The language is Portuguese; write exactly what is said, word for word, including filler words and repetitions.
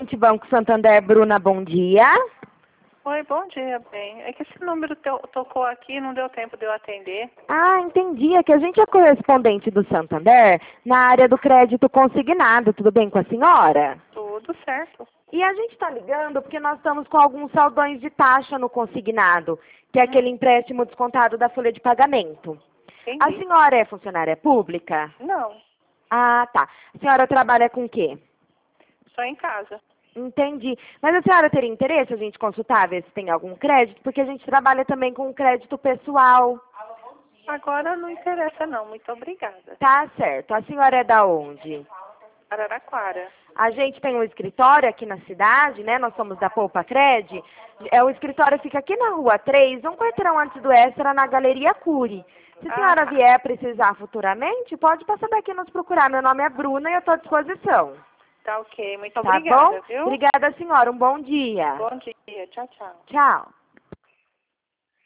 Banco Santander, Bruna, bom dia. Oi, bom dia, bem. É que esse número to tocou aqui e não deu tempo de eu atender. Ah, entendi. É que a gente é correspondente do Santander na área do crédito consignado. Tudo bem com a senhora? Tudo certo. E a gente está ligando porque nós estamos com alguns saldões de taxa no consignado, que é aquele empréstimo descontado da folha de pagamento. A Entendi. senhora é funcionária pública? Não, Ah, tá. A senhora trabalha com o quê? só em casa. Entendi. Mas a senhora teria interesse a gente consultar, ver se tem algum crédito? Porque a gente trabalha também com crédito pessoal. Agora não interessa não, muito obrigada. Tá certo. A senhora é da onde? Araraquara. A gente tem um escritório aqui na cidade, né? Nós somos da Poupa Cred. É, o escritório fica aqui na Rua três, um quarteirão antes do Extra, na Galeria Cury. Se a senhora Ah, vier precisar futuramente, pode passar daqui e nos procurar. Meu nome é Bruna e eu estou à disposição. tá ok, muito Tá obrigada, bom? viu? Obrigada, senhora. Um bom dia. Bom dia, tchau, tchau. Tchau.